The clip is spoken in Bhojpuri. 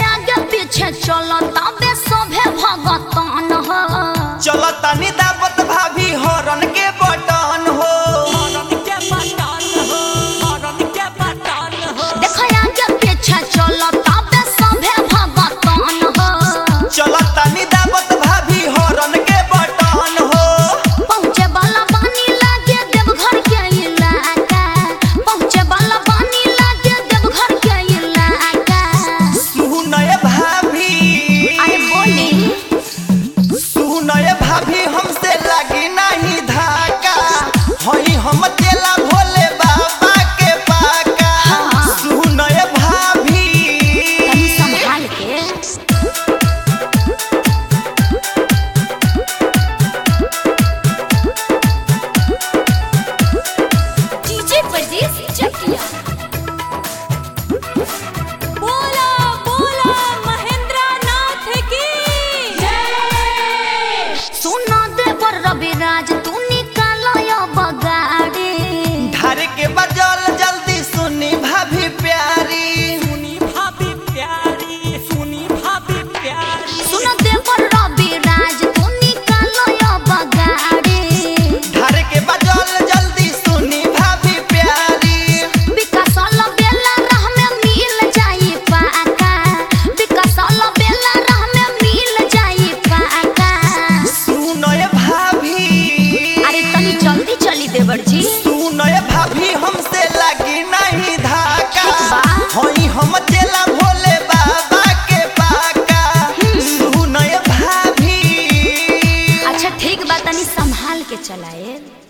आगे पीछे चलता बे सभे भगतान हो। चलता निदावत भाभी हॉर्न के बटन हो। देखो आगे पीछे चलता बे सभे भगतान हो। चलता निदावत भाभी हॉर्न के बटन हो। पहुँचे वाला पानी लागे देवघर के इलाका। पहुँचे वाला पानी लागे देवघर के इलाका। सुनय भाभी, अरे बोली सुनय भाभी हमसे लगी नहीं धाका। हई हम चेला भोले बाबा के पाका। हाँ। सुनय भाभी, तनी संभाल के। डीजे परदेस चकिया। बोला बोला महेंद्र नाथ की जय। सुनो देवर रविराज तू निकालो यो बगाड़ी। धार के बजल जल्दी सुनी भाभी प्यारी। सुनी भाभी प्यारी, सुनी भाभी प्यारी। सुनो देवर रविराज तू निकालो यो बगाड़ी। धार के बजल जल्दी सुनी भाभी प्यारी। विकास वाला बेला राह में मिल जाई पाका। विकास वाला बेला राह में मिल जाई पाका। सुनय भाभी, अरे तनी जल्दी चली देवर जी। सुनय भाभी हमसे लगी नहीं धाका। बा। हई हम चेला भोले बाबा के पाका। सुनय भाभी, अच्छा ठीक बा तनी संभाल के चलाए।